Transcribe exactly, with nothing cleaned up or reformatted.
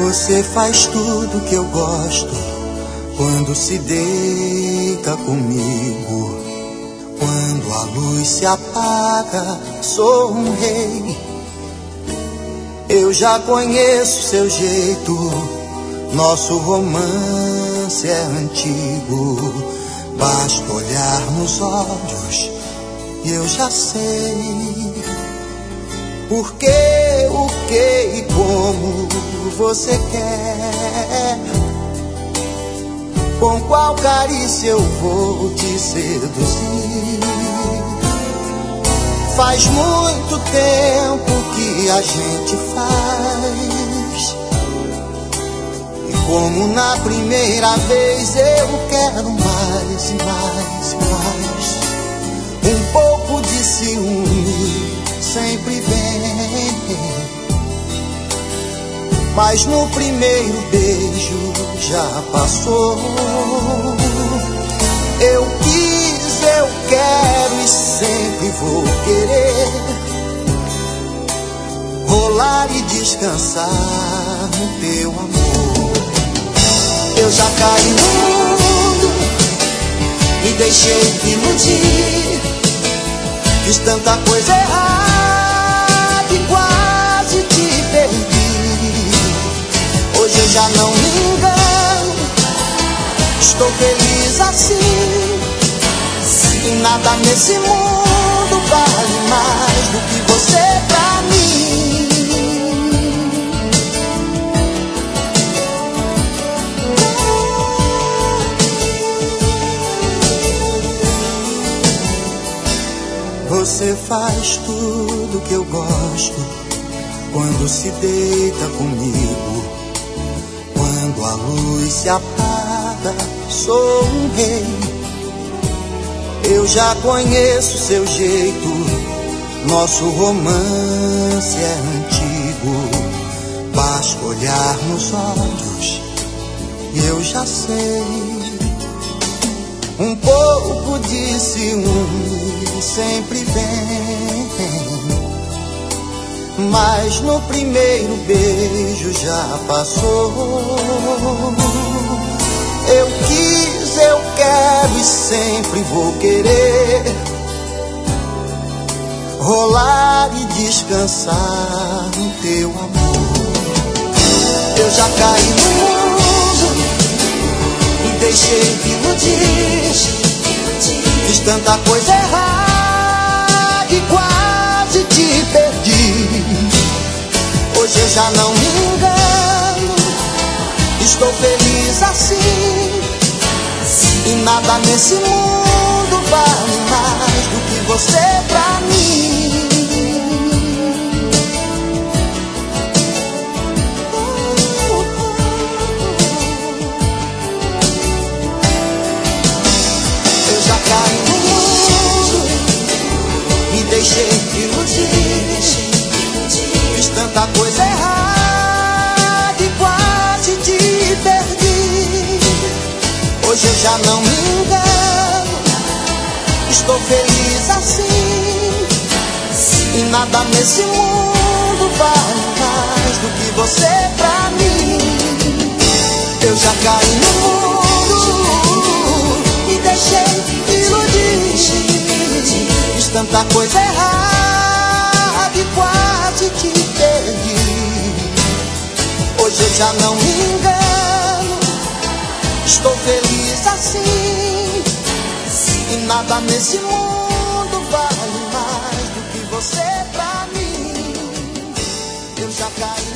Você faz tudo que eu gosto quando se deita comigo. Quando a luz se apaga, sou um rei. Eu já conheço seu jeito, nosso romance é antigo. Basta olhar nos olhos e eu já sei por que, o que e como você quer. Com qual carícia eu vou te seduzir? Faz muito tempo que a gente faz, e como na primeira vez eu quero mais e mais e mais. Um pouco de ciúme sempre vem, mas no primeiro beijo já passou. Eu quis, eu quero e sempre vou querer rolar e descansar no teu amor. Eu já caí no mundo, me deixei iludir, fiz tanta coisa errada e quase te perdi. Hoje eu já não me engano, estou feliz assim. E nada nesse mundo vale mais do que você pra mim. Você faz tudo que eu gosto quando se deita comigo. Quando a luz se apaga, sou um rei. Eu já conheço seu jeito, nosso romance é antigo. Basta olhar nos olhos e eu já sei. Um pouco de ciúme sempre vem, mas no primeiro beijo já passou. Eu quis, eu quero e sempre vou querer rolar e descansar no teu amor. Eu já caí no mundo, me deixei iludir, fiz tanta coisa errada e quase te perdi. Hoje eu já não me engano, estou feliz assim. E nada nesse mundo vale mais do que você pra mim. Eu já caí no mundo, me deixei iludir, fiz tanta coisa errada e quase te perdi. Hoje eu já não me engano, estou feliz assim. E nada nesse mundo vale mais do que você pra mim. Eu já caí no mundo, me deixei iludir, fiz tanta coisa errada e quase te perdi. Hoje eu já não me engano, estou feliz assim. E nada nesse mundo vale mais do que você pra mim. Eu já caí